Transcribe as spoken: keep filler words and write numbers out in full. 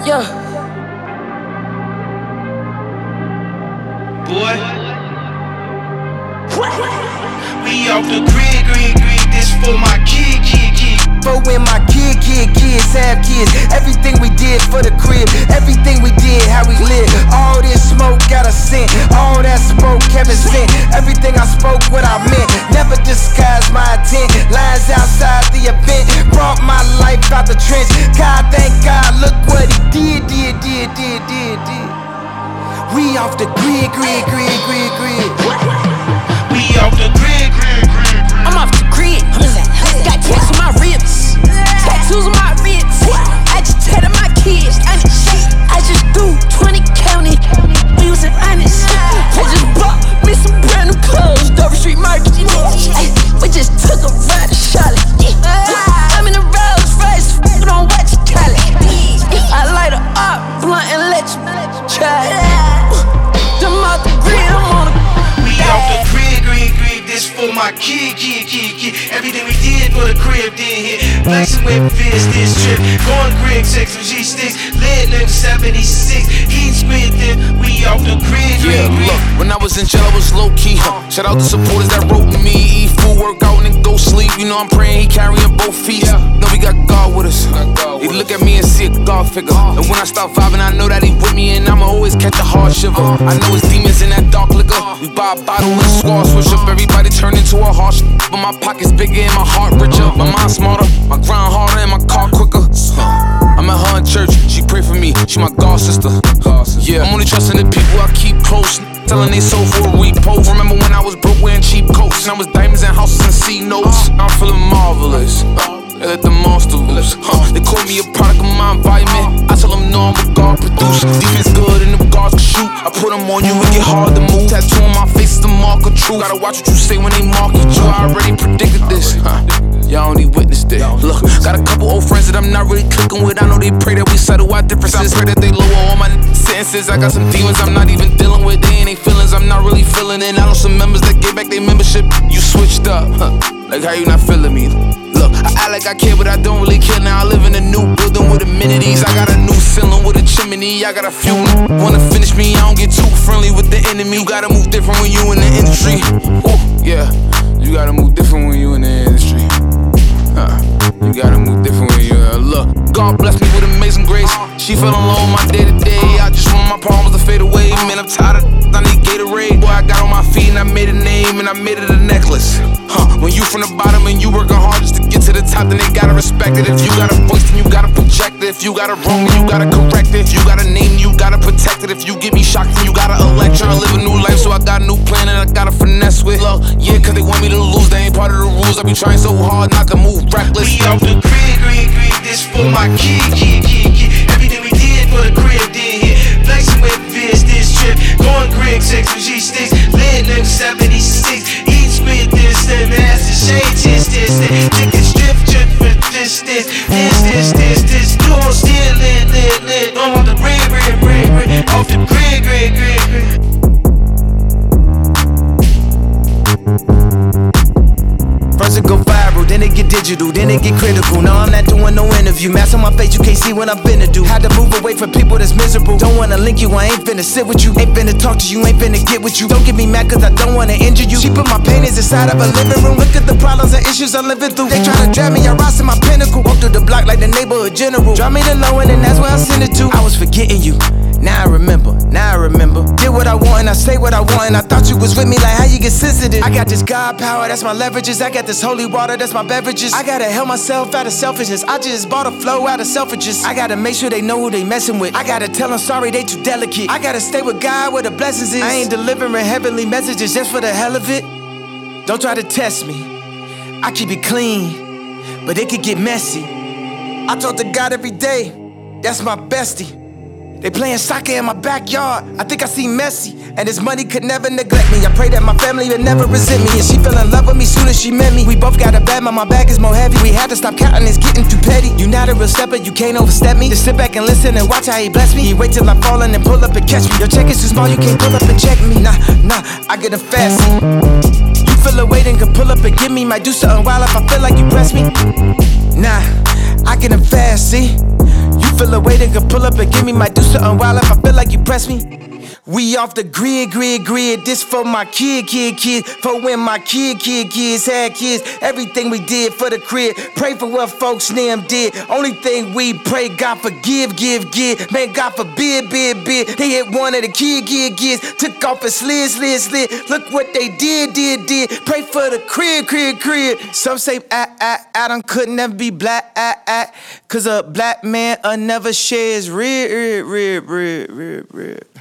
Yeah. Boy, we off the grid, grid, grid. This for my kid, kid, kid. For when my kid, kid, kids have kids. Everything we did for the crib, everything we did, how we live. All this smoke got a scent, all that smoke Kevin sent. Everything I spoke, what I meant. Never disguised my intent. Lines outside the event, brought my life out the trench. God, thank God, look what he did, did, did, did, did, did. We off the grid, grid, grid, grid, grid. We off the grid, grid, grid, grid. I'm off the grid. Got tats on my ribs, tattoos on my ribs. Agitated my kids. I just do twenty county. We was honest. I just bought me some brand new clothes. Dover Street Market. Ay, we just took a ride to Charlotte. I'm in the Rolls Royce. You don't watch it, call it. I light her up, blunt and let you try it. Them off the grid, I'm on the. We off the grid, grid, grid. This for my kid, kid, kid, kid. Everything we did for the crib did hit. Flexing with Fizz this trip. Going grid, sex with G-sticks. Lit in seventy-six. Eat squid then. We off the grid, Yeah, grid, look, when I was in jail, I was low key. Huh? Shout out to supporters that wrote with me. Eat food, work out, and then go sleep. You know I'm praying he carrying both feet. Yeah. Know we got God with us. He look at me and see a God figure. And when I start vibing, I know that he with me, and I'ma always catch a hard shiver. I know it's demons in that dark liquor. We buy a bottle and squad switch up. Everybody turn into a harsh, but my pockets bigger and my heart richer. My mind smarter, my grind harder, and my car quicker. I'm at her in church, she pray for me, she my God sister. Yeah, I'm only trusting the people I keep close. Telling they sold for a repo. Remember when I was broke wearing cheap coats, and I was diamonds and houses and C notes. I'm feeling marvelous. They let the monster loose. Huh. They call me a product of my environment. I tell them no, I'm a God producer. Defense good and them guards can shoot. I put them on you and get hard to move. Tattoo on my face is the mark of truth. Gotta watch what you say when they market you. I already predicted this. Huh. Y'all only witnessed it. Look, got a couple old friends that I'm not really clicking with. I know they pray that we settle our differences. I pray that they lower all my sentences. I got some demons I'm not even dealing with. They ain't they feelings I'm not really feeling it. I know some members that get back their membership. You switched up, huh? Like how you not feeling me? Look, I act like I care, but I don't really care. Now I live in a new building with amenities. I got a new ceiling with a chimney. I got a few wanna finish me. I don't get too friendly with the enemy. You gotta move different when you in the industry. Ooh, yeah, you gotta move different when you in the industry. Uh, you gotta move different when you uh, look. God bless me with amazing grace. She fell in love with my day to day. I just want my problems to fade away. Man, I'm tired of I need Gatorade. Boy, I got on my feet and I made a name and I made it a necklace. Huh? When you from the bottom and you working hard just to get to the top, then they gotta respect it. If you got a voice, then you gotta project it. If you got a wrong, then you gotta correct it. If you got a name, you gotta protect it. If you get me shocked, then you gotta elect. Tryna live a new life, so I got a new plan and I gotta finesse with love. Yeah, cause they want me to lose, they ain't part of the rules. I be trying so hard not to move reckless. We off the grid, grid, grid. This for my kid, kid, kid, kid. Everything we did for the crib did hit. Flexing with Fizz this trip. Going grid, sex with G-sticks. Lit in seventy-six. Eat squid this and master shade this, this, this. Niggas strip, strip for this, this, this, this, this, this. You on still lit, lit, lit. I'm off the grid, grid, grid, grid. Off the grid, grid, grid, grid. First it go viral, then it get digital, then it get critical. No, I'm not doing no interview. Mask on my face, you can't see what I'm finna do. Had to move away from people that's miserable. Don't wanna link you, I ain't finna sit with you. Ain't finna talk to you, ain't finna get with you. Don't get me mad cause I don't wanna injure you. She put my paintings inside of a living room. Look at the problems and issues I'm living through. They try to drag me, I rise to my pinnacle. Walk through the block like the neighborhood general. Drop me the low end and that's where I send it to. I was forgetting you. Now I remember, now I remember. Did what I want and I say what I want. And I thought you was with me, like how you get sensitive. I got this God power, that's my leverages. I got this holy water, that's my beverages. I gotta help myself out of selfishness. I just bought a flow out of selfishness. I gotta make sure they know who they messing with. I gotta tell them sorry, they too delicate. I gotta stay with God where the blessings is. I ain't delivering heavenly messages just for the hell of it. Don't try to test me, I keep it clean, but it could get messy. I talk to God every day, that's my bestie. They playing soccer in my backyard. I think I see Messi, and his money could never neglect me. I pray that my family would never resent me, and she fell in love with me soon as she met me. We both got a bad, but my bag is more heavy. We had to stop counting, it's getting too petty. You not a real stepper, you can't overstep me. Just sit back and listen and watch how he bless me. He wait till I fall and then pull up and catch me. Your check is too small, you can't pull up and check me. Nah, nah, I get a fast. You feel a weight and can pull up and give me. Might do something wild if I feel like you press me. Nah, I get him fast, see. You feel a way, then can pull up and give me. Might do something wild if I feel like you press me. We off the grid, grid, grid. This for my kid, kid, kids. For when my kid, kid, kids had kids. Everything we did for the crib. Pray for what folks them did. Only thing we pray, God forgive, give, give. Man, God forbid, bid, bid. They hit one of the kid, kid, kids. Took off and slid, slid, slid. Look what they did, did, did. Pray for the crib, crib, crib. Some say ah, ah, Adam could never be black, ah, ah. Cause a black man uh, never shares rib, rib, rib, rib, rib, rib.